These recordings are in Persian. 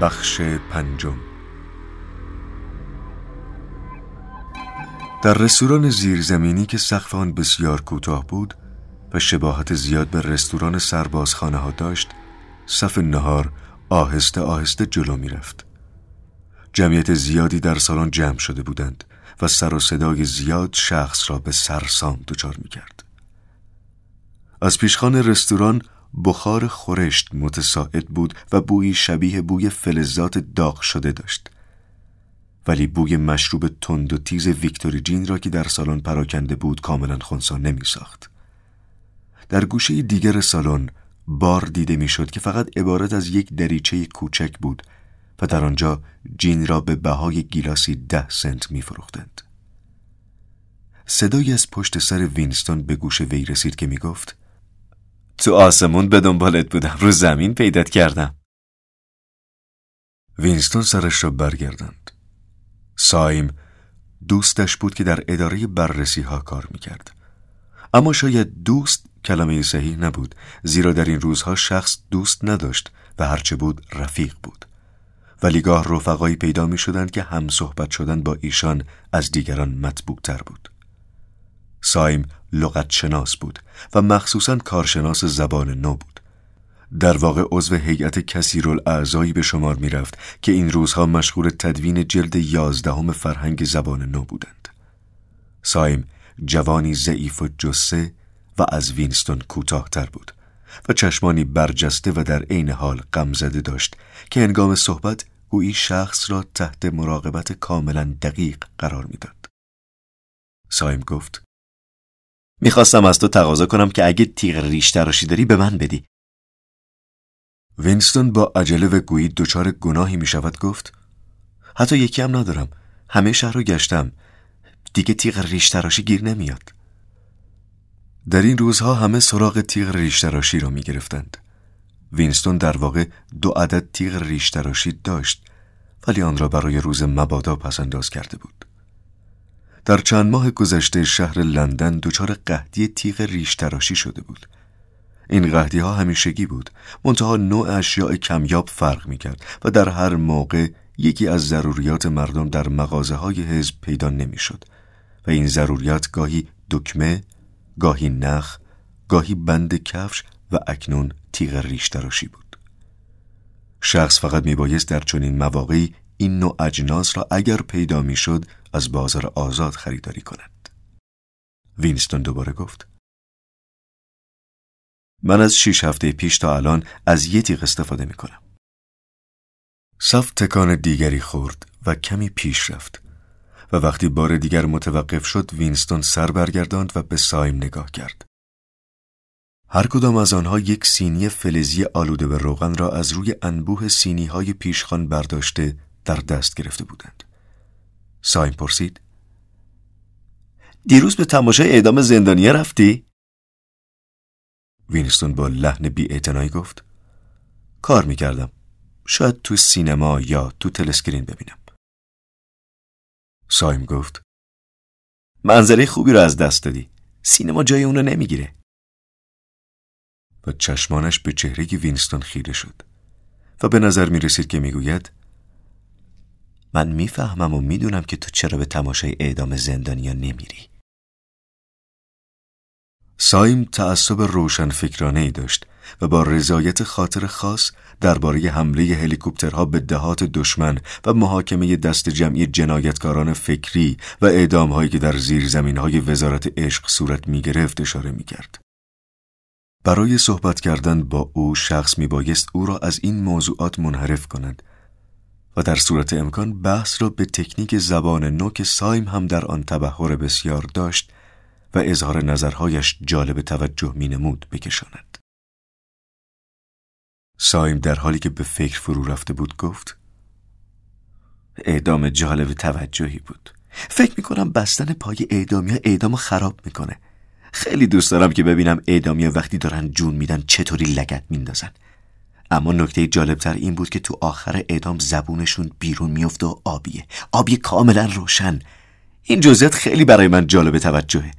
بخش پنجم. در رستوران زیرزمینی که سقف آن بسیار کوتاه بود و شباهت زیاد به رستوران سربازخانه ها داشت، صف نهار آهسته آهسته جلو می رفت. جمعیت زیادی در سالن جمع شده بودند و سر و صدای زیاد شخص را به سرسام دچار می کرد. از پیشخوان رستوران بخار خورشت متصاعد بود و بویی شبیه بوی فلزات داغ شده داشت، ولی بوی مشروب تند و تیز ویکتوری جین را که در سالن پراکنده بود کاملا خنثی نمی ساخت. در گوشه دیگر سالن بار دیده می شد که فقط عبارت از یک دریچه کوچک بود و در آنجا جین را به بهای گیلاسی 10 سنت می فروختند. صدایی از پشت سر وینستون به گوش وی رسید که می گفت: تو آسمون به دنبالت بودم، رو زمین پیدات کردم. وینستون سرش را برگرداند. سایم دوستش بود که در اداره بررسی ها کار می کرد. اما شاید دوست کلمه صحیح نبود، زیرا در این روزها شخص دوست نداشت و هرچه بود رفیق بود. ولی گاه رفقایی پیدا می شدند که هم صحبت شدن با ایشان از دیگران مطبوع تر بود. سایم لغت شناس بود و مخصوصاً کارشناس زبان نو بود. در واقع عضو هیئت کثیرالاعضایی به شمار می رفت که این روزها مشغول تدوین جلد 11 فرهنگ زبان نو بودند. سایم جوانی ضعیف و جثه و از وینستون کوتاه‌تر بود و چشمانی برجسته و در عین حال غمزده داشت که هنگام صحبت گویی شخص را تحت مراقبت کاملا دقیق قرار میداد. سایم گفت: میخواستم از تو تقاضا کنم که اگه تیغ ریش تراشی داری به من بدی. وینستون با عجله و گویی دچار گناهی میشود گفت: حتی یکی هم ندارم، همه شهر رو گشتم، دیگه تیغ ریش تراشی گیر نمیاد. در این روزها همه سراغ تیغ ریش تراشی را می گرفتند. وینستون در واقع 2 عدد تیغ ریش تراشی داشت، ولی آن را برای روز مبادا پس انداز کرده بود. در چند ماه گذشته شهر لندن دچار قحطی تیغ ریش تراشی شده بود. این قحطی ها همیشگی بود، منتها نوع اشیاء کمیاب فرق می کرد و در هر موقع یکی از ضروریات مردم در مغازه های حزب پیدا نمی شد و این ضروریات گاهی دکمه، گاهی نخ، گاهی بند کفش و اکنون تیغ ریش تراشی بود. شخص فقط میبایست در چنین مواقعی این نوع اجناس را اگر پیدا میشد از بازار آزاد خریداری کند. وینستون دوباره گفت: من از 6 هفته پیش تا الان از یه تیغ استفاده میکنم. صف تکان دیگری خورد و کمی پیش رفت و وقتی بار دیگر متوقف شد وینستون سر برگرداند و به سایم نگاه کرد. هر کدام از آنها یک سینی فلزی آلوده به روغن را از روی انبوه سینی‌های پیشخوان برداشته در دست گرفته بودند. سایم پرسید: دیروز به تماشای اعدام زندانیه رفتی؟ وینستون با لحن بی‌اعتنایی گفت: کار میکردم، شاید تو سینما یا تو تلسکرین ببینم. سایم گفت: منظره خوبی رو از دست دادی، سینما جای اونو نمیگیره. و چشمانش به چهره وینستون خیره شد و به نظر میرسید که میگوید: من میفهمم و میدونم که تو چرا به تماشای اعدام زندانیا نمیری. سایم تعصب روشنفکرانه‌ای داشت و با رضایت خاطر خاص درباره حمله هلیکوپترها به دهات دشمن و محاکمه دست جمعی جنایتکاران فکری و اعدام‌هایی که در زیرزمین‌های وزارت عشق صورت می‌گرفت اشاره می‌کرد. برای صحبت کردن با او شخص میبایست او را از این موضوعات منحرف کند و در صورت امکان بحث را به تکنیک زبان نو که سایم هم در آن تبحر بسیار داشت و اظهار نظرهایش جالب توجه مینمود بکشاند. سایم در حالی که به فکر فرو رفته بود گفت: اعدام جالب توجهی بود. فکر میکنم بستن پای اعدامیا اعدامو خراب میکنه. خیلی دوست دارم که ببینم اعدامیا وقتی دارن جون میدن چطوری لگد میندازن. اما نکته جالبتر این بود که تو آخر اعدام زبونشون بیرون میفته و آبی کاملا روشن. این جزئیات خیلی برای من جالب توجهه.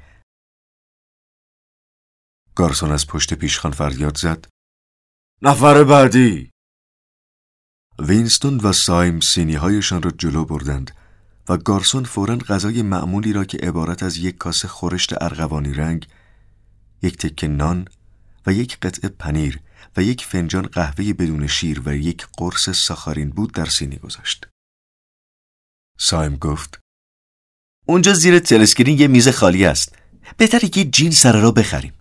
گارسون از پشت پیشخوان فریاد زد: نفر بعدی. وینستون و سایم سینی‌هایشان را جلو بردند و گارسون فوراً غذای معمولی را که عبارت از یک کاسه خورشت ارغوانی رنگ، یک تکه نان و یک قطعه پنیر و یک فنجان قهوه بدون شیر و یک قرص ساخارین بود در سینی گذاشت. سایم گفت: اونجا زیر تلسکرین یه میز خالی است. بهتره که جین سر را بخریم.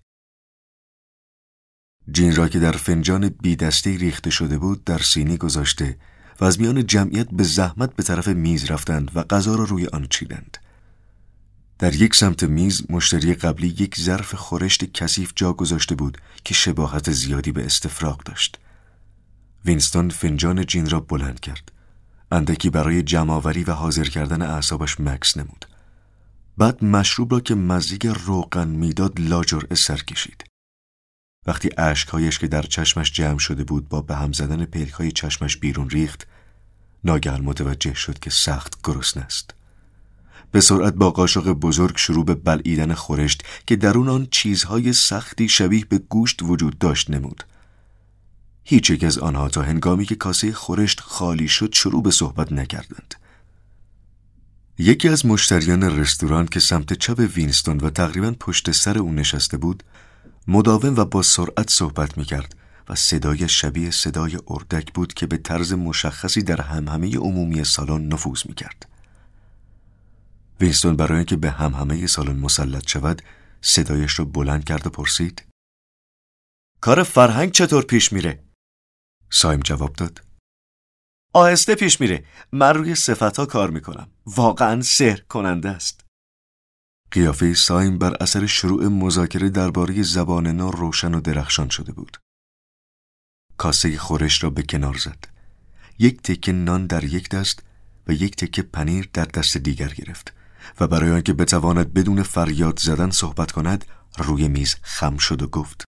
جین را که در فنجان بی دسته ریخته شده بود در سینی گذاشته و از میان جمعیت به زحمت به طرف میز رفتند و غذا را روی آن چیدند. در یک سمت میز مشتری قبلی یک ظرف خورشت کثیف جا گذاشته بود که شباهت زیادی به استفراغ داشت. وینستون فنجان جین را بلند کرد. اندکی برای جمع‌آوری و حاضر کردن اعصابش مکث نمود. بعد مشروب را که مزیگ روغن میداد لاجرعه سر کشید. وقتی اشک‌هایش که در چشمش جمع شده بود با به هم زدن پلک‌های چشمش بیرون ریخت، ناگهان متوجه شد که سخت گرسنه است. به سرعت با قاشق بزرگ شروع به بلعیدن خورشت که درون آن چیزهای سختی شبیه به گوشت وجود داشت نمود. هیچ یک از آنها تا هنگامی که کاسه خورشت خالی شد شروع به صحبت نکردند. یکی از مشتریان رستوران که سمت چپ وینستون و تقریباً پشت سر او نشسته بود، مداوم و با سرعت صحبت می‌کرد و صدای شبیه صدای اردک بود که به طرز مشخصی در همهمه عمومی سالن نفوذ می‌کرد. وینستون برای اینکه به همهمه سالن مسلط شود، صدایش را بلند کرد و پرسید: کار فرهنگ چطور پیش میره؟ سایم جواب داد: آهسته پیش میره. من روی صفت‌ها کار میکنم. واقعاً سحر کننده است. قیافه سایم بر اثر شروع مذاکره درباره زبان نو روشن و درخشان شده بود. کاسه خورش را به کنار زد. یک تکه نان در یک دست و یک تکه پنیر در دست دیگر گرفت و برای آنکه بتواند بدون فریاد زدن صحبت کند روی میز خم شد و گفت: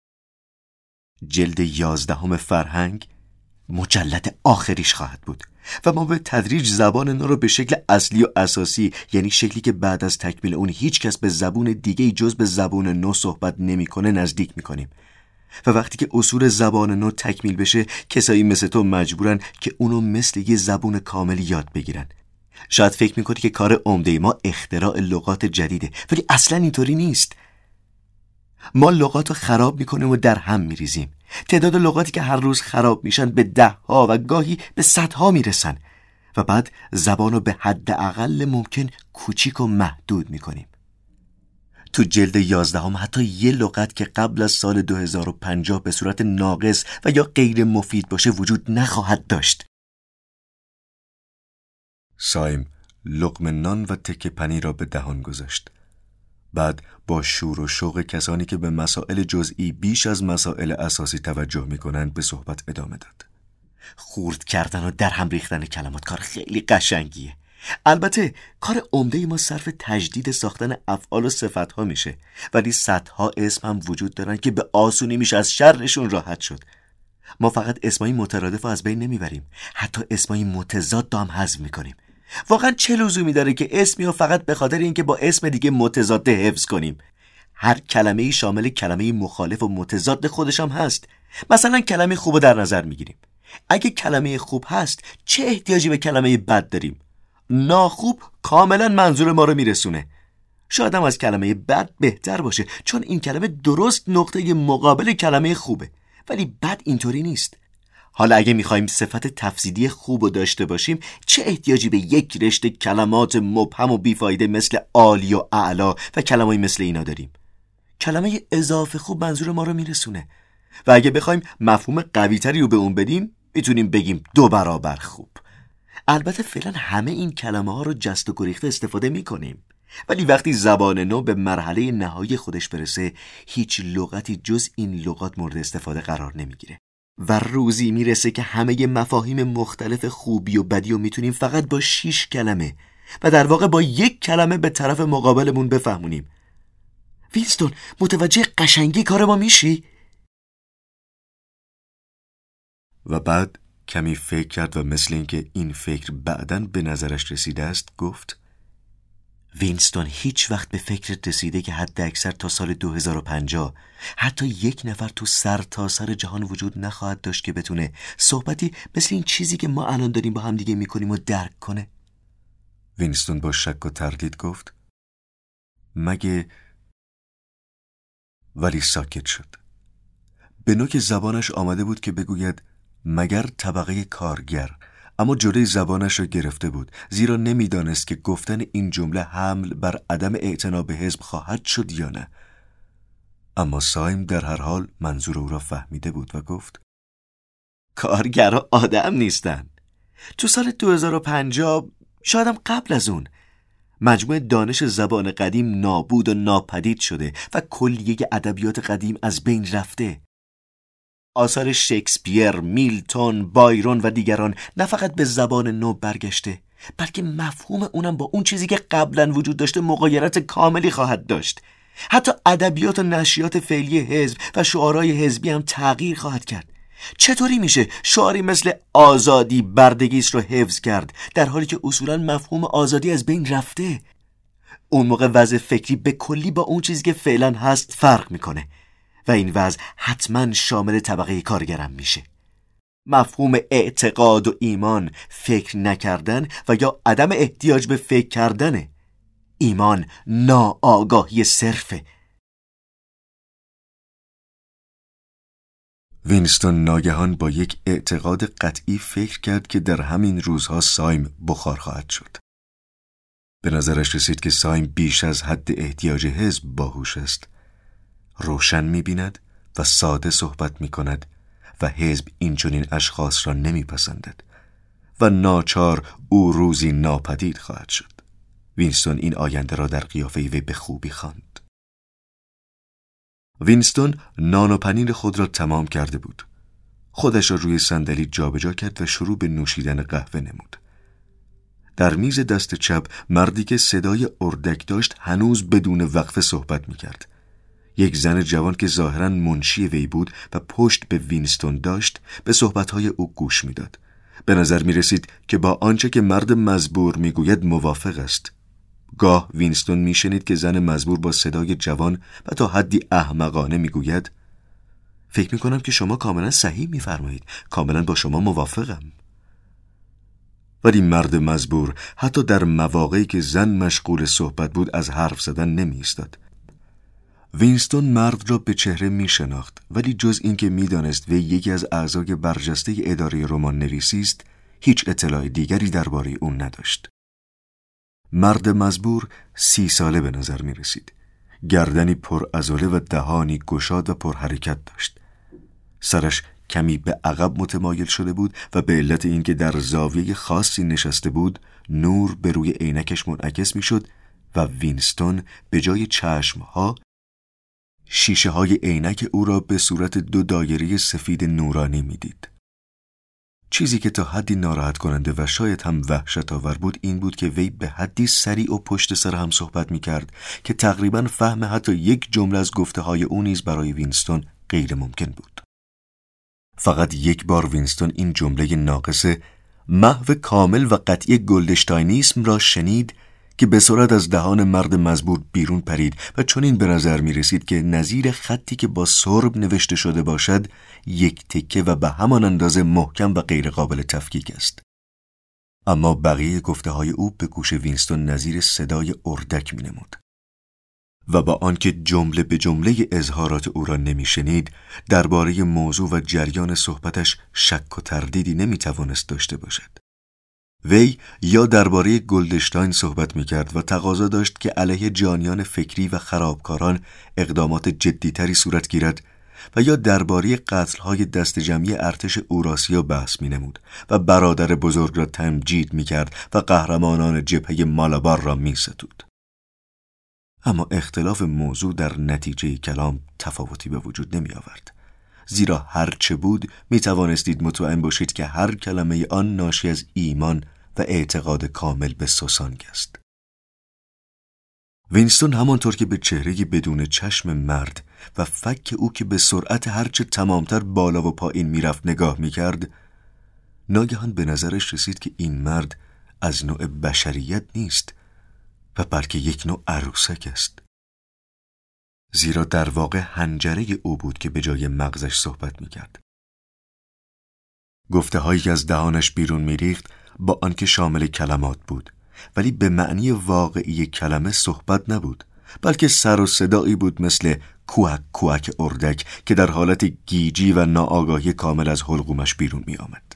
جلد 11 فرهنگ مجلد آخریش خواهد بود و ما به تدریج زبان نو را به شکل اصلی و اساسی، یعنی شکلی که بعد از تکمیل اون هیچ کس به زبون دیگه جز به زبان نو صحبت نمیکنه نزدیک میکنیم. و وقتی که اصول زبان نو تکمیل بشه، کسایی مثل تو مجبورن که اونو مثل یه زبون کامل یاد بگیرن. شاید فکر میکنی که کار عمده ما اختراع لغات جدیده، ولی اصلا اینطوری نیست. ما لغات رو خراب میکنیم و در هم میریزیم. تعداد لغاتی که هر روز خراب میشن به 10 ها و گاهی به 100 ها میرسن و بعد زبان رو به حد اقل ممکن کوچیک و محدود میکنیم. تو جلد 11 حتی یه لغت که قبل از سال 2050 به صورت ناقص و یا غیر مفید باشه وجود نخواهد داشت. سایم لقمه نان و تکه پنیر را به دهان گذاشت. بعد با شور و شوق کسانی که به مسائل جزئی بیش از مسائل اساسی توجه می‌کنند به صحبت ادامه داد. خورد کردن و در هم ریختن کلمات کار خیلی قشنگیه. البته کار عمده ما صرف تجدید ساختن افعال و صفت‌ها میشه، ولی صدها اسم هم وجود دارن که به آسونی میشه از شرشون راحت شد. ما فقط اسمای مترادف از بین نمیبریم، حتی اسمای متضاد هم حذف میکنیم. واقعا چه لزومی داره که اسمی رو فقط به خاطر اینکه با اسم دیگه متضاد حفظ کنیم؟ هر کلمه‌ای شامل کلمه مخالف و متضاد خودش هم هست. مثلا کلمه خوب رو در نظر میگیریم. اگه کلمه خوب هست چه احتیاجی به کلمه بد داریم؟ ناخوب کاملا منظور ما رو میرسونه. شاید هم از کلمه بد بهتر باشه، چون این کلمه درست نقطه مقابل کلمه خوبه، ولی بد اینطوری نیست. حالا اگه میخوایم صفت تفضیلی خوب رو داشته باشیم، چه احتیاجی به یک رشته کلمات مبهم و بیفایده مثل عالی و اعلا و کلمه‌ای مثل اینا داریم؟ کلمه اضافه خوب منظور ما رو میرسونه و اگه بخوایم مفهوم قوی‌تری رو به اون بدیم میتونیم بگیم 2 برابر خوب. البته فعلا همه این کلمه ها رو جست و گریخته استفاده میکنیم، ولی وقتی زبان نو به مرحله نهایی خودش برسه هیچ لغتی جز این لغات مورد استفاده قرار نمیگیره و روزی میرسه که همه مفاهیم مختلف خوبی و بدی رو میتونیم فقط با 6 کلمه و در واقع با 1 کلمه به طرف مقابلمون بفهمونیم. وینستون، متوجه قشنگی کار ما میشی؟ و بعد کمی فکر کرد و مثل اینکه این فکر بعداً به نظرش رسیده است گفت: وینستون هیچ وقت به فکرت رسیده که حد اکثر تا سال 2050 حتی یک نفر تو سر جهان وجود نخواهد داشت که بتونه صحبتی مثل این چیزی که ما الان داریم با هم دیگه میکنیم و درک کنه؟ وینستون با شک و تردید گفت مگه، ولی ساکت شد. به نوک زبانش آمده بود که بگوید مگر طبقه کارگر، اما جلوی زبانش را گرفته بود، زیرا نمیدانست که گفتن این جمله حمل بر عدم اعتنا به حزب خواهد شد یا نه. اما سایم در هر حال منظور او را فهمیده بود و گفت کارگرها آدم نیستن. تو سال 2050 شایدم قبل از اون مجموع دانش زبان قدیم نابود و ناپدید شده و کلیه ادبیات قدیم از بین رفته. آثار شکسپیر، میلتون، بایرون و دیگران نه فقط به زبان نو برگشته، بلکه مفهوم اونم با اون چیزی که قبلا وجود داشته مغایرت کاملی خواهد داشت. حتی ادبیات و نشریات فعلی حزب و شعارهای حزبی هم تغییر خواهد کرد. چطوری میشه شعاری مثل آزادی بردگیست رو حفظ کرد در حالی که اصولا مفهوم آزادی از بین رفته؟ اون موقع وضع فکری به کلی با اون چیزی که فعلا هست فرق میکنه و این وضع حتما شامل طبقه کارگرم میشه. مفهوم اعتقاد و ایمان فکر نکردن و یا عدم احتیاج به فکر کردنه. ایمان ناآگاهی صرفه. وینستون ناگهان با یک اعتقاد قطعی فکر کرد که در همین روزها سایم بخار خواهد شد. به نظرش رسید که سایم بیش از حد احتیاج حزب باهوش است. روشن می‌بیند و ساده صحبت می‌کند و حزب اینچنین اشخاص را نمی‌پسندد و ناچار او روزی ناپدید خواهد شد. وینستون این آینده را در قیافه وی به خوبی خواند. وینستون نان و پنیر خود را تمام کرده بود. خودش را روی صندلی جابجا کرد و شروع به نوشیدن قهوه نمود. در میز دست چپ مردی که صدای اردک داشت هنوز بدون وقفه صحبت می‌کرد. یک زن جوان که ظاهراً منشی وی بود و پشت به وینستون داشت به صحبت‌های او گوش می‌داد. به نظر می‌رسید که با آنچه که مرد مزبور می‌گوید موافق است. گاه وینستون می‌شنید که زن مزبور با صدای جوان و تا حدی احمقانه می‌گوید فکر می‌کنم که شما کاملاً صحیح می‌فرمایید. کاملاً با شما موافقم. ولی مرد مزبور حتی در مواقعی که زن مشغول صحبت بود از حرف زدن نمی‌ایستاد. وینستون مرد را به چهره می شناخت، ولی جز این که می دانست وی یکی از اعضای برجسته اداره رمان نویسی است، هیچ اطلاع دیگری درباره او نداشت. مرد مزبور 30 ساله به نظر می رسید. گردنی پر عضله و دهانی گشاد و پر حرکت داشت. سرش کمی به عقب متمایل شده بود و به علت اینکه در زاویه خاصی نشسته بود، نور به روی عینکش منعکس می شد و وینستون به جای چشمها شیشه های عینک او را به صورت 2 دایره سفید نورانی میدید. چیزی که تا حدی ناراحت کننده و شاید هم وحشت آور بود این بود که وی به حدی سریع و پشت سر هم صحبت میکرد که تقریباً فهم حتی یک جمله از گفته های او نیز برای وینستون غیر ممکن بود. فقط یک بار وینستون این جمله ناقص محو کامل و قطعی گلدشتاینیسم را شنید که به سرعت از دهان مرد مزبور بیرون پرید و چنین به نظر می رسید که نظیر خطی که با سرب نوشته شده باشد یک تکه و به همان اندازه محکم و غیر قابل تفکیک است. اما بقیه گفته های او به گوش وینستون نظیر صدای اردک می نمود. و با آنکه جمله به جمله اظهارات او را نمی شنید، درباره موضوع و جریان صحبتش شک و تردیدی نمی توانست داشته باشد. وی یا درباره گلدشتاین صحبت می‌کرد و تقاضا داشت که علیه جانیان فکری و خرابکاران اقدامات جدی‌تری صورت گیرد و یا درباره قتل‌های دست جمعی ارتش اوراسیا بحث می‌نمود و برادر بزرگ را تمجید می‌کرد و قهرمانان جبهه مالابار را می‌ستود. اما اختلاف موضوع در نتیجه کلام تفاوتی به وجود نمی‌آورد. زیرا هر چه بود می توانستید مطمئن باشید که هر کلمه آن ناشی از ایمان و اعتقاد کامل به سوسانگ است. وینستون همانطور که به چهره بدون چشم مرد و فک او که به سرعت هرچه تمامتر بالا و پایین میرفت نگاه میکرد، ناگهان به نظرش رسید که این مرد از نوع بشریت نیست، و بلکه یک نوع عروسک است. زیرا در واقع حنجره او بود که به جای مغزش صحبت می‌کرد. گفته‌هایی که از دهانش بیرون می‌ریخت با آنکه شامل کلمات بود، ولی به معنی واقعی کلمه صحبت نبود، بلکه سر و صدایی بود مثل کوک کوک اردک که در حالت گیجی و ناآگاهی کامل از حلقومش بیرون می آمد.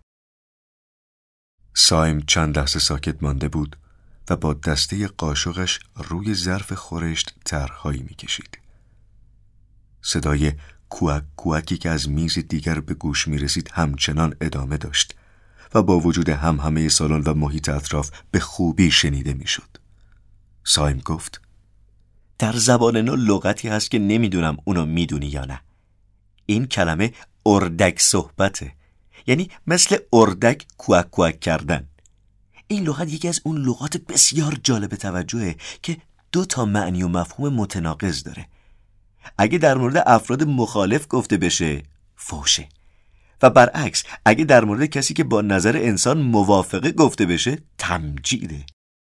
سایم چند لحظه ساکت مانده بود و با دسته قاشقش روی ظرف خورشت طرح‌هایی می کشید. صدای کوک کوکی که از میز دیگر به گوش می رسید همچنان ادامه داشت و با وجود همه سالن و محیط اطراف به خوبی شنیده می شد. سایم گفت: در زبان نو لغتی هست که نمیدونم اونو میدونی یا نه. این کلمه اردک صحبته، یعنی مثل اردک کوک کوک کردن. این لغت یکی از اون لغات بسیار جالب توجهه که 2 معنی و مفهوم متناقض داره. اگه در مورد افراد مخالف گفته بشه فحشه و برعکس اگه در مورد کسی که با نظر انسان موافقه گفته بشه تمجیده.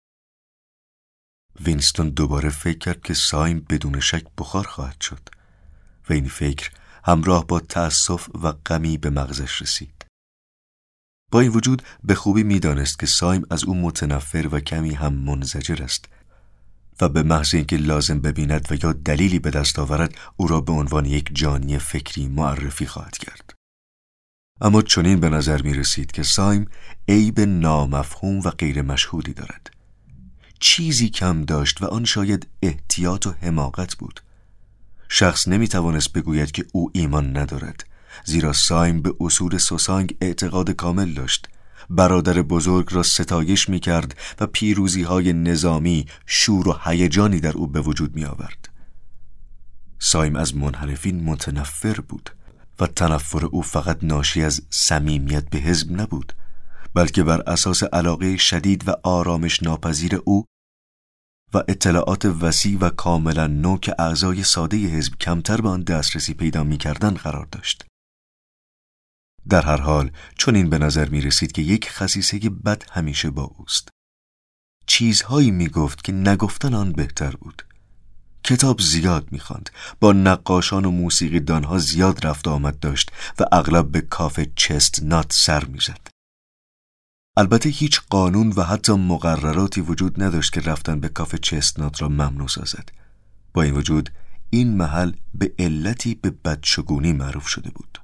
وینستون دوباره فکر کرد که سایم بدون شک بخار خواهد شد و این فکر همراه با تأسف و غمی به مغزش رسید. با این وجود به خوبی می‌دانست که سایم از او متنفر و کمی هم منزجر است و به محض اینکه لازم ببیند و یا دلیلی به دست آورد او را به عنوان یک جانی فکری معرفی خواهد کرد. اما چنین به نظر می رسید که سایم عیب نامفهوم و غیر مشهودی دارد. چیزی کم داشت و آن شاید احتیاط و حماقت بود. شخص نمی توانست بگوید که او ایمان ندارد، زیرا سایم به اصول سوسانگ اعتقاد کامل داشت. برادر بزرگ را ستایش می کرد و پیروزی های نظامی، شور و هیجانی در او به وجود می آورد. سایم از منحرفین متنفر بود و تنفر او فقط ناشی از صمیمیت به حزب نبود، بلکه بر اساس علاقه شدید و آرامش ناپذیر او و اطلاعات وسیع و کاملا نو که اعضای ساده حزب کمتر به آن دسترسی پیدا می‌کردند قرار داشت. در هر حال چون این به نظر می رسید که یک خصیصه بد همیشه با اوست. چیزهایی می گفت که نگفتن آن بهتر بود. کتاب زیاد می خواند، با نقاشان و موسیقی دانها زیاد رفت آمد داشت و اغلب به کافه چستنات سر می زد. البته هیچ قانون و حتی مقرراتی وجود نداشت که رفتن به کافه چستنات را ممنوع سازد. با این وجود این محل به علتی به بدشگونی معروف شده بود.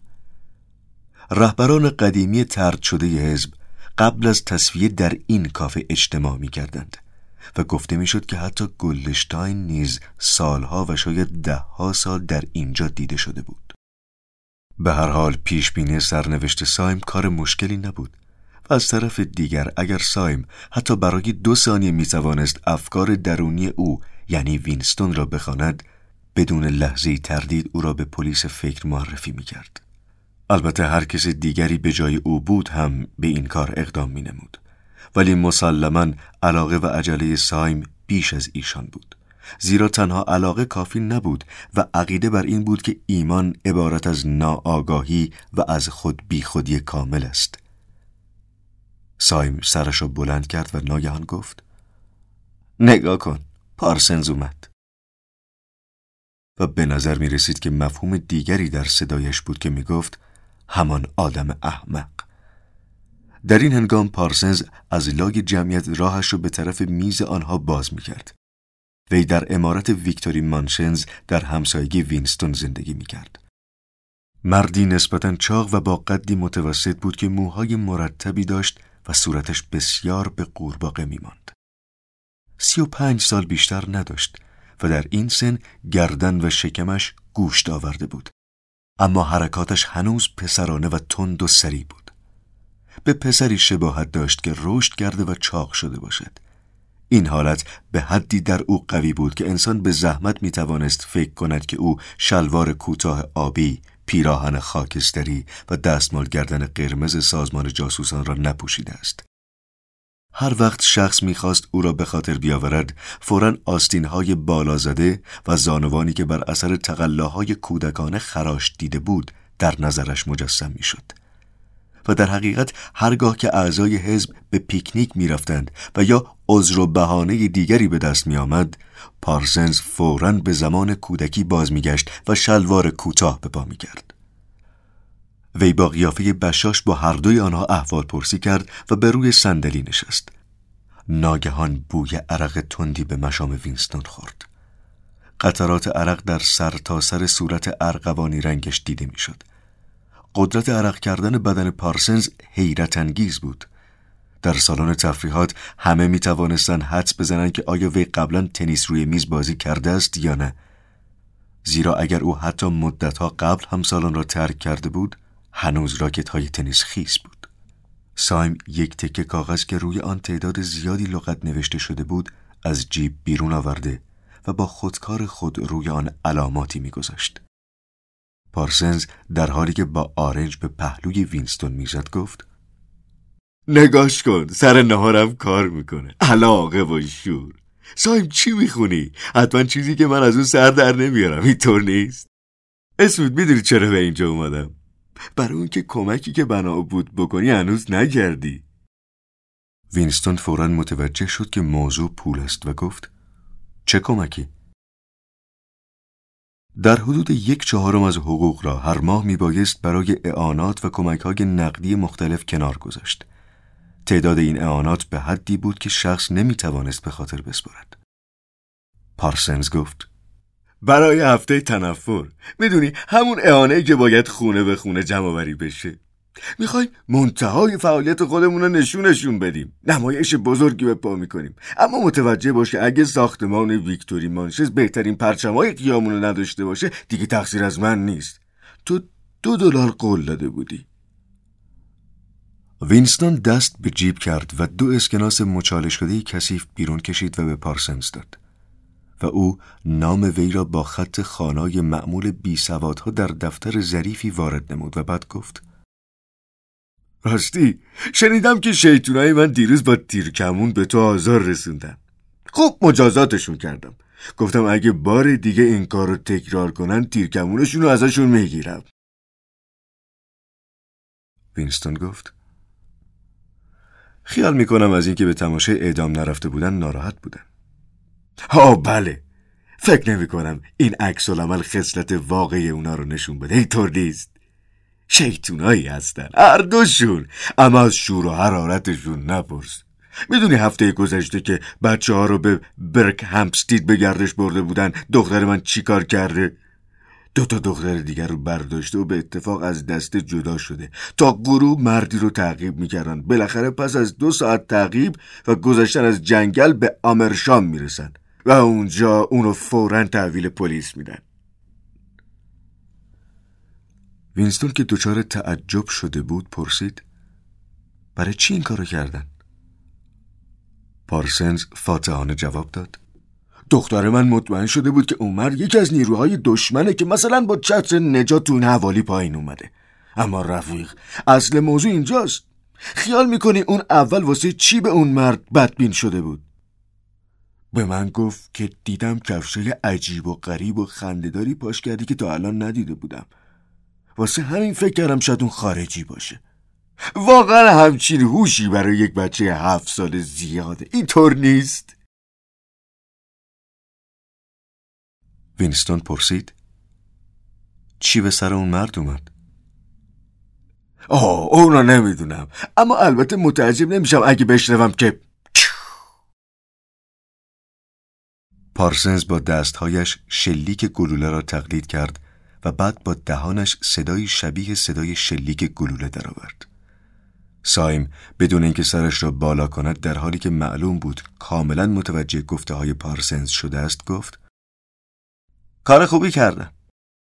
رهبران قدیمی طرد شده حزب قبل از تصفیه در این کافه اجتماع می کردند و گفته می شد که حتی گلدشتاین نیز سالها و شاید 10 سال در اینجا دیده شده بود. به هر حال پیشبینی سرنوشت سایم کار مشکلی نبود و از طرف دیگر اگر سایم حتی برای 2 ثانیه می توانست افکار درونی او یعنی وینستون را بخواند، بدون لحظه‌ای تردید او را به پلیس فکر معرفی می کرد. البته هر کس دیگری به جای او بود هم به این کار اقدام می نمود، ولی مسلماً علاقه و عجله سایم بیش از ایشان بود، زیرا تنها علاقه کافی نبود و عقیده بر این بود که ایمان عبارت از ناآگاهی و از خود بیخودی کامل است. سایم سرش را بلند کرد و ناگهان گفت: نگاه کن، پارسنز اومد. و به نظر می رسید که مفهوم دیگری در صدایش بود که می گفت همان آدم احمق. در این هنگام پارسنز از لای جمعیت راهش رو به طرف میز آنها باز می کرد. وی در عمارت ویکتوری مانشنز در همسایگی وینستون زندگی می کرد. مردی نسبتاً چاق و با قدی متوسط بود که موهای مرتبی داشت و صورتش بسیار به قورباغه می ماند. 35 سال بیشتر نداشت و در این سن گردن و شکمش گوشت آورده بود، اما حرکاتش هنوز پسرانه و تند و سریع بود. به پسری شباهت داشت که رشد کرده و چاق شده باشد. این حالت به حدی در او قوی بود که انسان به زحمت می توانست فکر کند که او شلوار کوتاه آبی، پیراهن خاکستری و دستمال گردن قرمز سازمان جاسوسان را نپوشیده است. هر وقت شخص می‌خواست او را به خاطر بیاورد، فوراً آستین‌های بالا زده و زانوانی که بر اثر تقلاهای کودکانه خراش دیده بود در نظرش مجسم می‌شد. و در حقیقت هرگاه که اعضای حزب به پیکنیک می رفتند و یا عذر و بهانه دیگری به دست می آمد، پارسنز فوراً به زمان کودکی باز می گشت و شلوار کوتاه به پا می کرد. وی با قیافه بشاش با هر دوی آنها احوال پرسی کرد و به روی صندلی نشست. ناگهان بوی عرق تندی به مشام وینستون خورد. قطرات عرق در سر تا سر صورت ارغوانی رنگش دیده می شد. قدرت عرق کردن بدن پارسنز حیرت انگیز بود. در سالن تفریحات همه می توانستند حدس بزنند که آیا وی قبلا تنیس روی میز بازی کرده است یا نه. زیرا اگر او حتی مدتها قبل هم سالن را ترک کرده بود، هنوز راکت های تنیس خیس بود. سایم یک تکه کاغذ که روی آن تعداد زیادی لغت نوشته شده بود از جیب بیرون آورده و با خودکار خود روی آن علاماتی می‌گذاشت. پارسنز در حالی که با آرنج به پهلوی وینستون میزد گفت: نگاش کن، سر نهارم کار میکنه. علاقه و شور. سایم چی میخونی؟ حتما چیزی که من از اون سر در نمیارم. اینطور نیست؟ اسمت میدونی چرا به اینجا اومدم؟ برای اون که کمکی که بنا بود بکنی هنوز نکردی. وینستون فوراً متوجه شد که موضوع پول است و گفت: چه کمکی؟ در حدود 1/4 از حقوق را هر ماه میبایست برای اعانات و کمک‌های نقدی مختلف کنار گذاشت. تعداد این اعانات به حدی بود که شخص نمیتوانست به خاطر بسپارد. پارسنز گفت: برای هفته تنفر. میدونی همون اعانه‌ای که باید خونه به خونه جمع‌آوری بشه. میخوای منتهای فعالیت خودمون رو نشون بدیم. نمایش بزرگی به پا میکنیم. اما متوجه باش که اگه ساختمان ویکتوری مانشز بهترین پرچمای قیامون رو نداشته باشه دیگه تقصیر از من نیست. تو $2 قول داده بودی. وینستون دست به جیب کرد و 2 اسکناس مچاله شده کثیف بیرون کشید و به پارسنز داد و او نام وی را با خط خانای معمول بیسوادها در دفتر ظریفی وارد نمود و بعد گفت: راستی شنیدم که شیطونای من دیروز با تیرکمون به تو آزار رسوندن. خوب مجازاتشون کردم. گفتم اگه بار دیگه این کار رو تکرار کنن تیرکمونشون رو ازشون میگیرم. وینستون گفت: خیال میکنم از اینکه به تماشای اعدام نرفته بودن ناراحت بودن. بله. فکر نمیکنم این عکس العمل خصلت واقعی اونا رو نشون بده. اینطور نیست. شیطونایی هستن هر دوشون، اما از شور و حرارتشون نپرس. میدونی هفته گذشته که بچه ها رو به برک همپستید به گردش برده بودن دختر من چی کار کرده؟ 2 دختر دیگر رو برداشته و به اتفاق از دست جدا شده. تا غروب مردی رو تعقیب میکردن. بالاخره پس از 2 ساعت تعقیب و گذشتن از جنگل به آمرشام میرسن و اونجا اونو فوراً تحویل پلیس میدن. وینستون که دچار تعجب شده بود پرسید: برای چی این کارو کردن؟ پارسنز فاتحانه جواب داد: دختر من مطمئن شده بود که اون مرد یکی از نیروهای دشمنه که مثلا با چتر نجات تو اون حوالی پایین اومده. اما رفیق، اصل موضوع اینجاست. خیال میکنی اون اول واسه چی به اون مرد بدبین شده بود؟ به من گفت که دیدم کفشای عجیب و غریب و خنده‌داری پاش کردی که تا الان ندیده بودم. واسه همین فکر کردم شاید اون خارجی باشه. واقعا همچین هوشی برای یک بچه 7 ساله زیاده. اینطور نیست؟ وینستون پرسید: چی به سر اون مرد اومد؟ اونو نمیدونم، اما البته متعجب نمیشم اگه بشنوم که پارسنز با دستهایش شلیک گلوله را تقلید کرد و بعد با دهانش صدایی شبیه صدای شلیک گلوله درآورد. سایم بدون اینکه سرش را بالا کند در حالی که معلوم بود کاملا متوجه گفته های پارسنز شده است گفت: کار خوبی کردن.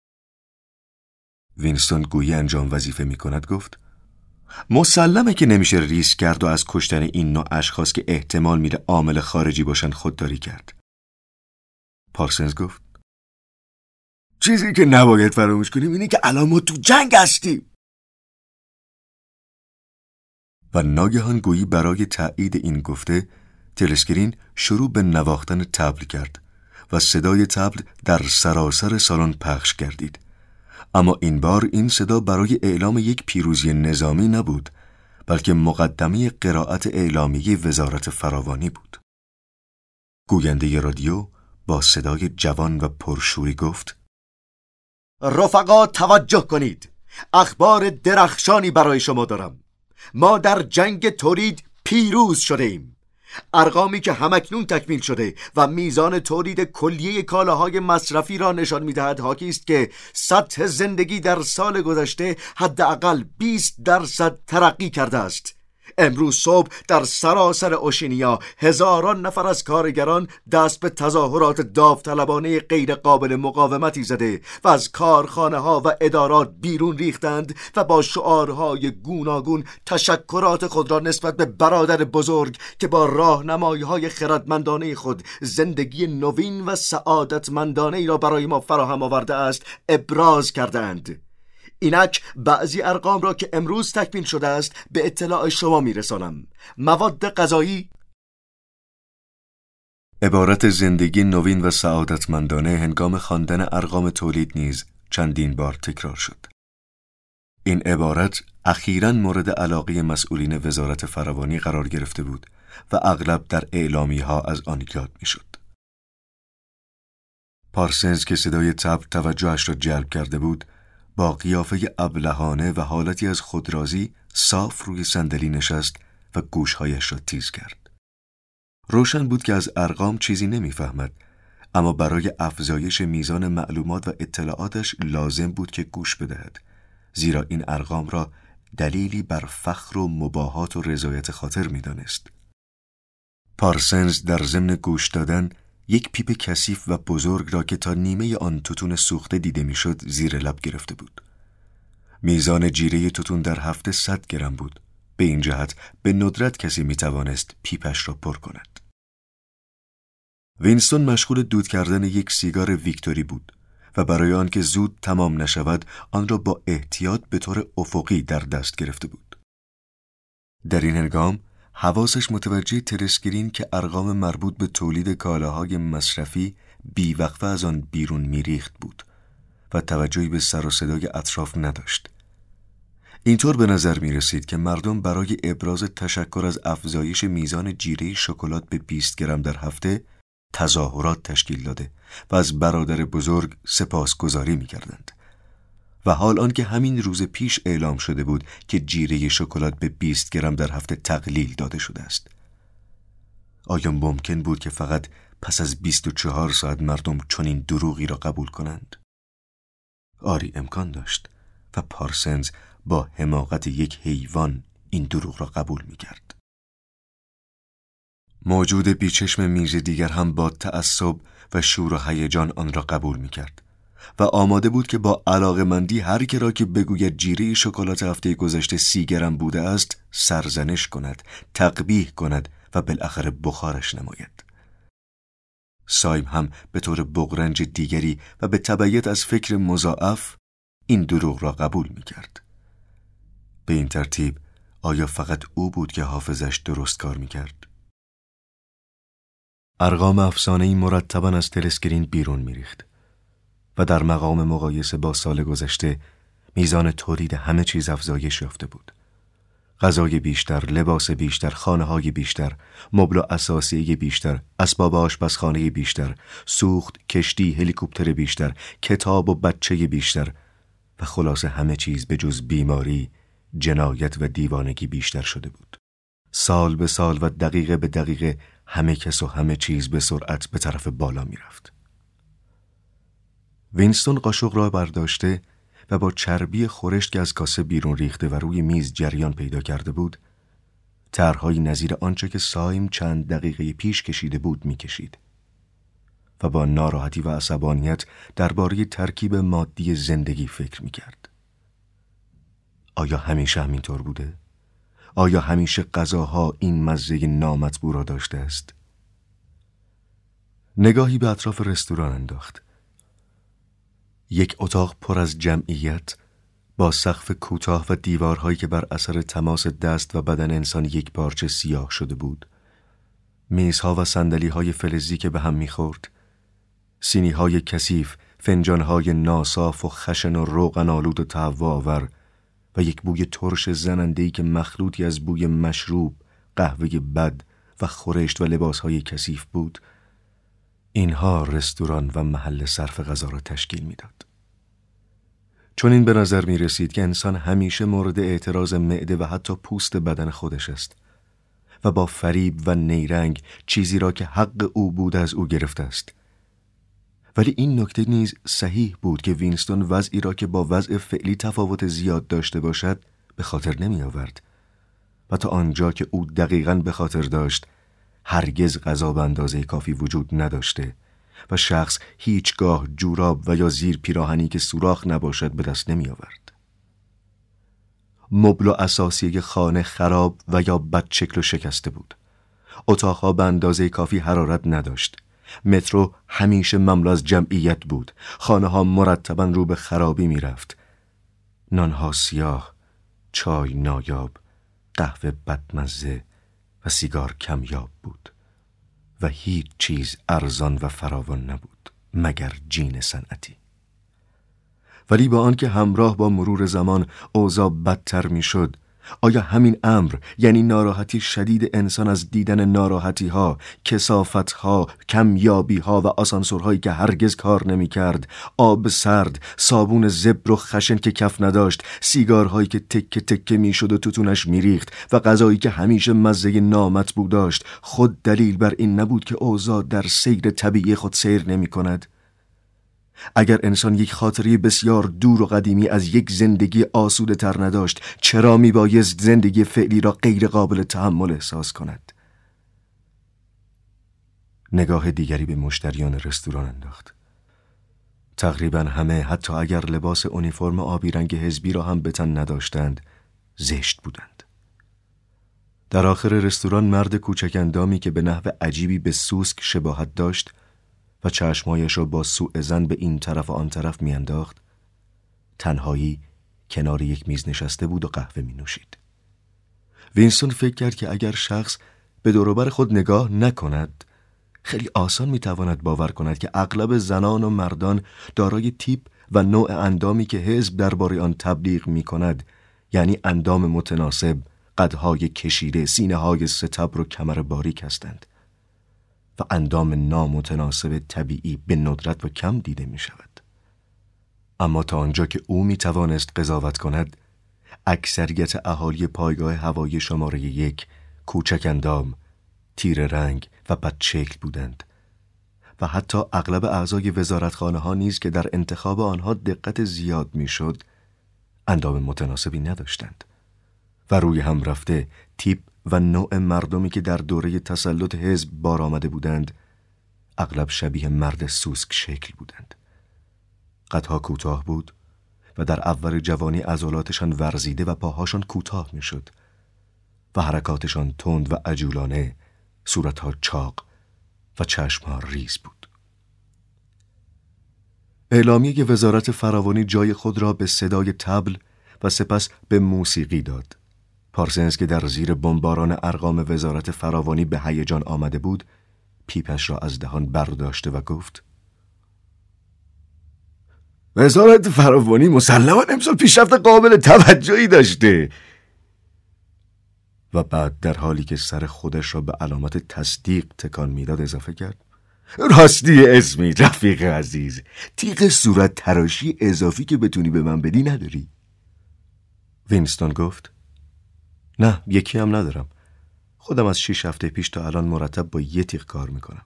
وینستون گویی انجام وظیفه می کند گفت: مسلمه که نمیشه ریسک کرد و از کشتن این نوع اشخاص که احتمال میره عامل خارجی باشن خودداری کرد. پارسنز گفت: چیزی که نباید فراموش کنیم اینه که الان ما تو جنگ هستیم. و ناگهان گویی برای تایید این گفته تلسکرین شروع به نواختن طبل کرد و صدای طبل در سراسر سالن پخش گردید. اما این بار این صدا برای اعلام یک پیروزی نظامی نبود، بلکه مقدمه قرائت اعلامیه وزارت فراوانی بود. گوینده رادیو با صدای جوان و پرشوری گفت: رفقا توجه کنید، اخبار درخشانی برای شما دارم. ما در جنگ تولید پیروز شده ایم. ارقامی که همکنون تکمیل شده و میزان تولید کلیه کالاهای مصرفی را نشان می‌دهد حاکی است که سطح زندگی در سال گذشته حداقل 20% ترقی کرده است. امروز صبح در سراسر اوشینیا هزاران نفر از کارگران دست به تظاهرات داوطلبانه غیر قابل مقاومتی زده و از کارخانه ها و ادارات بیرون ریختند و با شعارهای گوناگون تشکرات خود را نسبت به برادر بزرگ که با راهنمایی های خردمندانه خود زندگی نوین و سعادتمندانه ای را برای ما فراهم آورده است ابراز کردند. اینک بعضی ارقام را که امروز تکمیل شده است به اطلاع شما میرسانم. مواد غذایی. عبارت زندگی نوین و سعادتمندانه هنگام خواندن ارقام تولید نیز چندین بار تکرار شد. این عبارت اخیراً مورد علاقه مسئولین وزارت فراوانی قرار گرفته بود و اغلب در اعلامیه‌ها از آن یاد میشد. پارسنز که صدای طبل توجهش را جلب کرده بود، با قیافه ابلهانه و حالتی از خودرازی صاف روی صندلی نشست و گوشهایش را تیز کرد. روشن بود که از ارقام چیزی نمیفهمد، اما برای افزایش میزان معلومات و اطلاعاتش لازم بود که گوش بدهد، زیرا این ارقام را دلیلی بر فخر و مباهات و رضایت خاطر می‌دانست. پارسنز در ضمن گوش دادن یک پیپ کثیف و بزرگ را که تا نیمه آن توتون سوخته دیده میشد زیر لب گرفته بود. میزان جیره توتون در هفته 100 گرم بود. به این جهت به ندرت کسی میتوانست پیپش را پر کند. وینستون مشغول دود کردن یک سیگار ویکتوری بود و برای آنکه زود تمام نشود آن را با احتیاط به طور افقی در دست گرفته بود. در این هنگام حواسش متوجه تلسکرین که ارقام مربوط به تولید کالاهای مصرفی بیوقفه از آن بیرون میریخت بود و توجهی به سر و صدای اطراف نداشت. اینطور به نظر می رسید که مردم برای ابراز تشکر از افزایش میزان جیره شکلات به 20 گرم در هفته تظاهرات تشکیل داده و از برادر بزرگ سپاسگزاری می کردند. و حال آنکه همین روز پیش اعلام شده بود که جیره شکلات به 20 گرم در هفته تقلیل داده شده است. آیا ممکن بود که فقط پس از 24 ساعت مردم چنین دروغی را قبول کنند؟ آری امکان داشت و پارسنز با حماقت یک حیوان این دروغ را قبول می کرد. موجود بیچشم میز دیگر هم با تعصب و شور و هیجان آن را قبول می کرد و آماده بود که با علاقه‌مندی هر که را که بگوید جیره شکلات هفته گذشته 30 گرم بوده است سرزنش کند، تقبیح کند و بالاخره بخارش نماید. سایم هم به طور بغرنج دیگری و به تبعیت از فکر مضاعف این دروغ را قبول می کرد. به این ترتیب آیا فقط او بود که حافظش درست کار می کرد؟ ارقام افسانه‌ای مرتباً از تلسکرین بیرون می ریخت و در مقام مقایسه با سال گذشته میزان تولید همه چیز افزایش یافته بود. غذای بیشتر، لباس بیشتر، خانه‌های بیشتر، مبل و اساسیه بیشتر، اسباب آشپزخانه بیشتر، سوخت، کشتی، هلیکوپتر بیشتر، کتاب و بچه بیشتر و خلاصه همه چیز به جز بیماری، جنایت و دیوانگی بیشتر شده بود. سال به سال و دقیقه به دقیقه همه کس و همه چیز به سرعت به طرف بالا می رفت. وینستون قاشق را برداشته و با چربی خورشت که از کاسه بیرون ریخته و روی میز جریان پیدا کرده بود، طرح‌های نظیر آنچه که سایم چند دقیقه پیش کشیده بود می‌کشید و با ناراحتی و عصبانیت درباره ترکیب مادی زندگی فکر می‌کرد. آیا همیشه همینطور بوده؟ آیا همیشه غذاها این مزه نامطبوع را داشته است؟ نگاهی به اطراف رستوران انداخت. یک اتاق پر از جمعیت با سقف کوتاه و دیوارهایی که بر اثر تماس دست و بدن انسان یک پارچه سیاه شده بود. میزها و صندلی‌های فلزی که به هم می‌خورد. سینی‌های کثیف، فنجان‌های ناصاف و خشن و روغن آلود و تهوع آور و یک بوی ترش زننده‌ای که مخلوطی از بوی مشروب، قهوه بد و خورشت و لباسهای کثیف بود، اینها رستوران و محل صرف غذا را تشکیل میداد. چون این به نظر می رسید که انسان همیشه مورد اعتراض معده و حتی پوست بدن خودش است و با فریب و نیرنگ چیزی را که حق او بود از او گرفته است. ولی این نکته نیز صحیح بود که وینستون وضعی را که با وضع فعلی تفاوت زیاد داشته باشد به خاطر نمی آورد و تا آنجا که او دقیقاً به خاطر داشت هرگز غذا به اندازه کافی وجود نداشته و شخص هیچگاه جوراب و یا زیر پیراهنی که سوراخ نباشد به دست نمی آورد. مبل و اساسی خانه خراب و یا بد شکل و شکسته بود. اتاقها به اندازه کافی حرارت نداشت. مترو همیشه مملو از جمعیت بود. خانه ها مرتباً رو به خرابی می رفت. نانها سیاه، چای نایاب، قهوه بدمزه و سیگار کمیاب بود و هیچ چیز ارزان و فراوان نبود مگر جین صنعتی. ولی با آنکه همراه با مرور زمان اوضاع بدتر میشد، آیا همین امر یعنی ناراحتی شدید انسان از دیدن ناراحتی ها، کثافت ها، کمیابی ها و آسانسورهایی که هرگز کار نمی کرد، آب سرد، صابون زبر و خشن که کف نداشت، سیگارهایی که تکه تکه می شد و توتونش می ریخت و غذایی که همیشه مزه نامطبوع داشت، خود دلیل بر این نبود که اوضاع در سیر طبیعی خود سیر نمی کند؟ اگر انسان یک خاطره بسیار دور و قدیمی از یک زندگی آسوده تر نداشت، چرا می بایست زندگی فعلی را غیر قابل تحمل احساس کند؟ نگاه دیگری به مشتریان رستوران انداخت. تقریبا همه، حتی اگر لباس اونیفرم آبی رنگ حزبی را هم به تن نداشتند، زشت بودند. در آخر رستوران مرد کوچک اندامی که به نحو عجیبی به سوسک شباهت داشت و چشمایش را با سوء ظن به این طرف و آن طرف میانداخت، تنهایی کنار یک میز نشسته بود و قهوه می نوشید. وینستون فکر کرد که اگر شخص به دور و بر خود نگاه نکند، خیلی آسان میتواند باور کند که اغلب زنان و مردان دارای تیپ و نوع اندامی که حزب درباره آن تبلیغ می کند، یعنی اندام متناسب، قدهای کشیده، سینه‌های ستبر و کمر باریک هستند و اندام نامتناسب طبیعی به ندرت و کم دیده می شود. اما تا آنجا که او می توانست قضاوت کند، اکثریت اهالی پایگاه هوایی شماره 1 کوچک اندام، تیره رنگ و بدشکل بودند و حتی اغلب اعضای وزارتخانه ها نیز که در انتخاب آنها دقت زیاد می شد، اندام متناسبی نداشتند و روی هم رفته تیپ و نوع مردمی که در دوره تسلط حزب بار آمده بودند اغلب شبیه مرد سوسک شکل بودند. قدها کوتاه بود و در اول جوانی عضلاتشان ورزیده و پاهاشان کوتاه می شد و حرکاتشان تند و عجولانه، صورتها چاق و چشمها ریز بود. اعلامیه وزارت فراوانی جای خود را به صدای طبل و سپس به موسیقی داد. پارسنز که در زیر بمباران ارقام وزارت فراوانی به هیجان آمده بود، پیپش را از دهان برداشته و گفت: وزارت فراوانی مسلماً امسال پیشرفت قابل توجهی داشته. و بعد در حالی که سر خودش را به علامت تصدیق تکان میداد اضافه کرد: راستی اسمی رفیق عزیز، تیغ صورت تراشی اضافی که بتونی به من بدی نداری؟ وینستون گفت: نه، یکی هم ندارم. خودم از 6 هفته پیش تا الان مرتب با یه تیغ کار میکنم.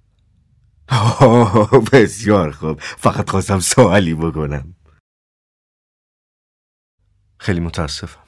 بسیار خوب، فقط خواستم سوالی بکنم. خیلی متاسفم.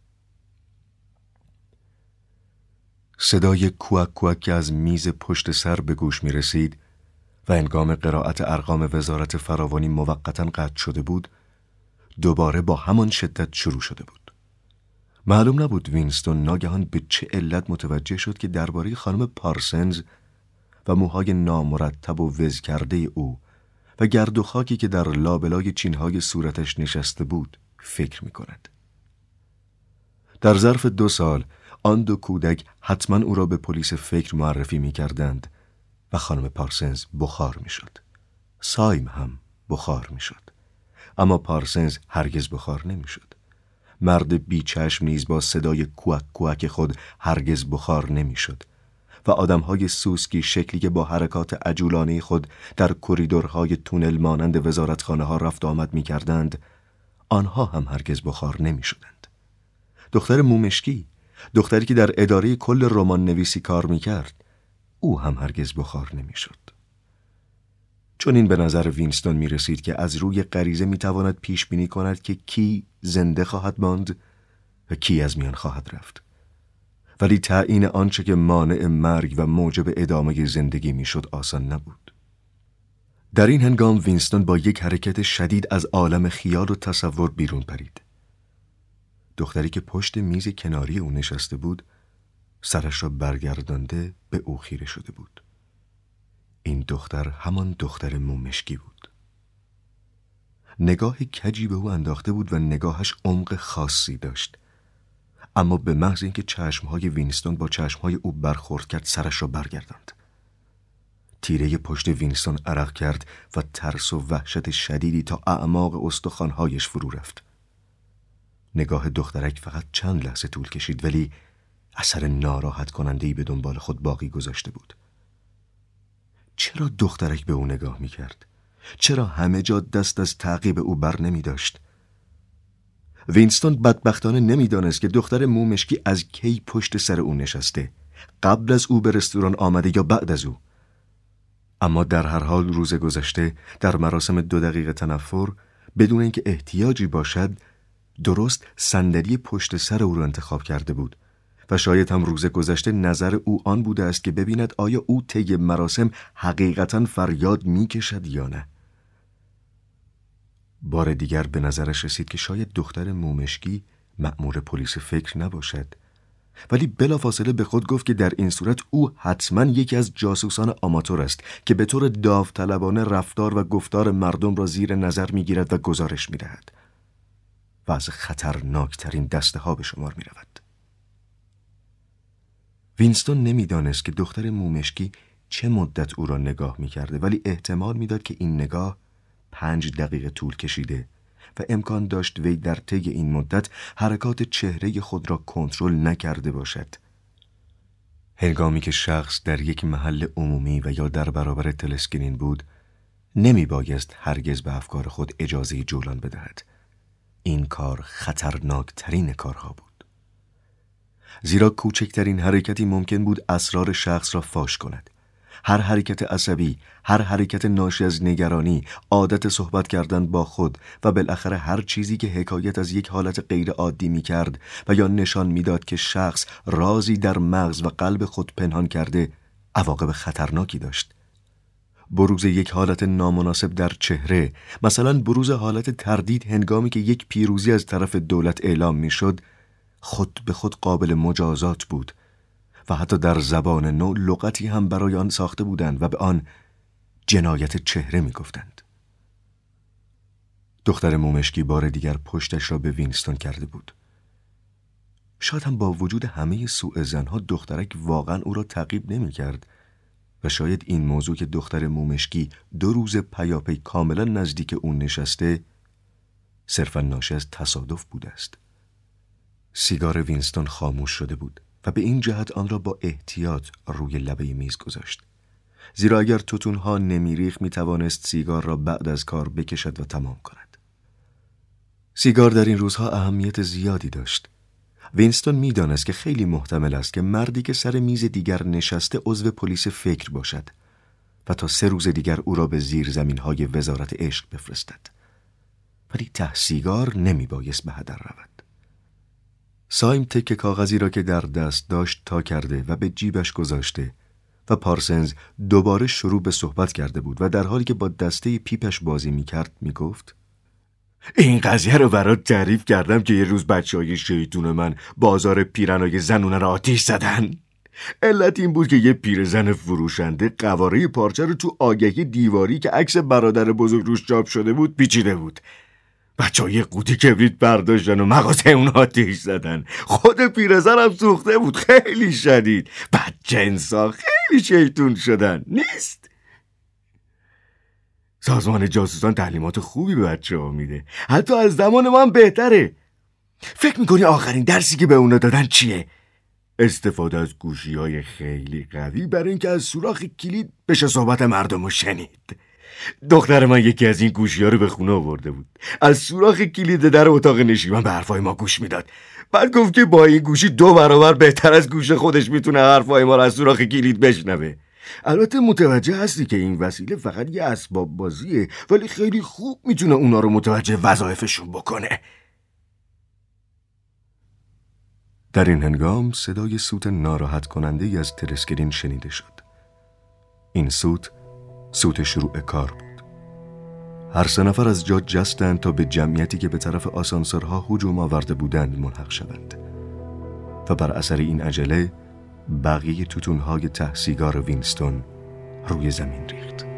صدای کوک کوک که از میز پشت سر به گوش می رسید و هنگام قرائت ارقام وزارت فراوانی موقتاً قطع شده بود، دوباره با همان شدت شروع شده بود. معلوم نبود وینستون ناگهان به چه علت متوجه شد که درباره خانم پارسنز و موهای نامرتب و وز کرده او و گرد و خاکی که در لابلای چینهای صورتش نشسته بود فکر می کند. در ظرف 2 سال آن 2 کودک حتما او را به پلیس فکر معرفی می کردند و خانم پارسنز بخار می شد. سایم هم بخار می شد. اما پارسنز هرگز بخار نمی شد مرد بیچشم نیز با صدای کوک کوک خود هرگز بخار نمیشد و آدمهای سوسکی شکلی که با حرکات عجولانه خود در کریدورهای تونل مانند وزارتخانه ها رفت آمد می کردند، آنها هم هرگز بخار نمی شدند. دختر مومشکی، دختری که در اداره کل رمان نویسی کار می کرد، او هم هرگز بخار نمی شد. چون این به نظر وینستون می رسید که از روی غریزه می تواند پیش بینی کند که کی زنده خواهد ماند و کی از میان خواهد رفت. ولی تعیین آنچه که مانع مرگ و موجب ادامه زندگی می شد آسان نبود. در این هنگام وینستون با یک حرکت شدید از عالم خیال و تصور بیرون پرید. دختری که پشت میز کناری او نشسته بود سرش را برگردانده به او خیره شده بود. این دختر همان دختر مومشکی بود. نگاه کجی به او انداخته بود و نگاهش عمق خاصی داشت. اما به محض اینکه چشمهای وینستون با چشمهای او برخورد کرد سرش را برگرداند. تیره پشت وینستون عرق کرد و ترس و وحشت شدیدی تا اعماق استخوان‌هایش فرو رفت. نگاه دخترک فقط چند لحظه طول کشید ولی اثر ناراحت کننده‌ای به دنبال خود باقی گذاشته بود. چرا دخترک به او نگاه می کرد؟ چرا همه جا دست از تعقیب او بر نمی داشت؟ وینستون بدبختانه نمی دانست که دختر مومشکی از کی پشت سر او نشسته، قبل از او به رستوران آمده یا بعد از او. اما در هر حال روز گذشته در مراسم 2 دقیقه تنفر بدون اینکه احتیاجی باشد درست صندلی پشت سر او را انتخاب کرده بود و شاید هم روز گذشته نظر او آن بوده است که ببیند آیا او طی مراسم حقیقتاً فریاد می‌کشد یا نه. بار دیگر به نظرش رسید که شاید دختر مومشکی مأمور پلیس فکر نباشد، ولی بلافاصله به خود گفت که در این صورت او حتما یکی از جاسوسان آماتور است که به طور داوطلبانه رفتار و گفتار مردم را زیر نظر می‌گیرد و گزارش می‌دهد و از خطرناکترین دسته ها به شمار می‌رود. وینستون نمی‌دانست که دختر مومشکی چه مدت او را نگاه می‌کرده، ولی احتمال می‌داد که این نگاه 5 دقیقه طول کشیده و امکان داشت وی در طی این مدت حرکات چهره خود را کنترل نکرده باشد. هنگامی که شخص در یک محل عمومی و یا در برابر تلسکرین بود، نمی‌بایست هرگز به افکار خود اجازه جولان بدهد. این کار خطرناکترین کارها بود. زیرا کوچکترین حرکتی ممکن بود اسرار شخص را فاش کند. هر حرکت عصبی، هر حرکت ناشی از نگرانی، عادت صحبت کردن با خود و بالاخره هر چیزی که حکایت از یک حالت غیر عادی می کرد و یا نشان می داد که شخص رازی در مغز و قلب خود پنهان کرده، عواقب خطرناکی داشت. بروز یک حالت نامناسب در چهره، مثلا بروز حالت تردید هنگامی که یک پیروزی از طرف دولت اعلام می شد، خود به خود قابل مجازات بود و حتی در زبان نو لغتی هم برای آن ساخته بودند و به آن جنایت چهره می گفتند. دختر مومشکی بار دیگر پشتش را به وینستون کرده بود. شاید هم با وجود همه سوء ظنها دخترک واقعا او را تعقیب نمی کرد و شاید این موضوع که دختر مومشکی 2 روز پیاپی کاملا نزدیک او نشسته صرفا ناشی از تصادف بوده است. سیگار وینستون خاموش شده بود و به این جهت آن را با احتیاط روی لبه میز گذاشت. زیرا اگر توتونها نمیریخت میتوانست سیگار را بعد از کار بکشد و تمام کند. سیگار در این روزها اهمیت زیادی داشت. وینستون میدانست که خیلی محتمل است که مردی که سر میز دیگر نشسته عضو پلیس فکر باشد و تا 3 روز دیگر او را به زیرزمین‌های وزارت عشق بفرستد. ولی ته سیگار نمیبایست به هدر رود. سایم تکه کاغذی را که در دست داشت تا کرده و به جیبش گذاشته و پارسنز دوباره شروع به صحبت کرده بود و در حالی که با دسته پیپش بازی میکرد میگفت: این قضیه رو برات تعریف کردم که یه روز بچه‌های شیطون من بازار پیرنای زنونه را آتیش زدن. علت این بود که یه پیرزن فروشنده قواره پارچه رو تو آگهی دیواری که عکس برادر بزرگ روش چاپ شده بود پیچیده بود. بچه‌ها یه قوطی کبریت برداشتن و مغازه اون آتیش زدن. خود پیرزن هم سوخته بود، خیلی شدید. بدجنسا خیلی شیطون شدن. نیست؟ سازمان جاسوسان تعلیمات خوبی به بچه‌ها میده، حتی از زمان ما هم بهتره. فکر میکنی آخرین درسی که به اونا دادن چیه؟ استفاده از گوشی‌های خیلی قوی برای اینکه از سوراخ کلید بشه صحبت مردم رو شنید. دختر من یکی از این گوشی‌ها رو به خونه آورده بود. از سوراخ کلید در اتاق نشیمن به حرفای ما گوش میداد. بعد گفت که با این گوشی 2 برابر بهتر از گوش خودش میتونه حرفای ما رو از سوراخ کلید بشنوه. البته متوجه هستی که این وسیله فقط یه اسباب بازیه، ولی خیلی خوب میتونه اونا رو متوجه وظایفشون بکنه. در این هنگام صدای سوت ناراحت کننده از ترسکرین شنیده شد. این سوت شروع کار بود. هر 3 نفر از جا جستند تا به جمعیتی که به طرف آسانسورها هجوم آورده بودند ملحق شوند و بر اثر این عجله بقیه توتون‌های ته سیگار وینستون روی زمین ریخت.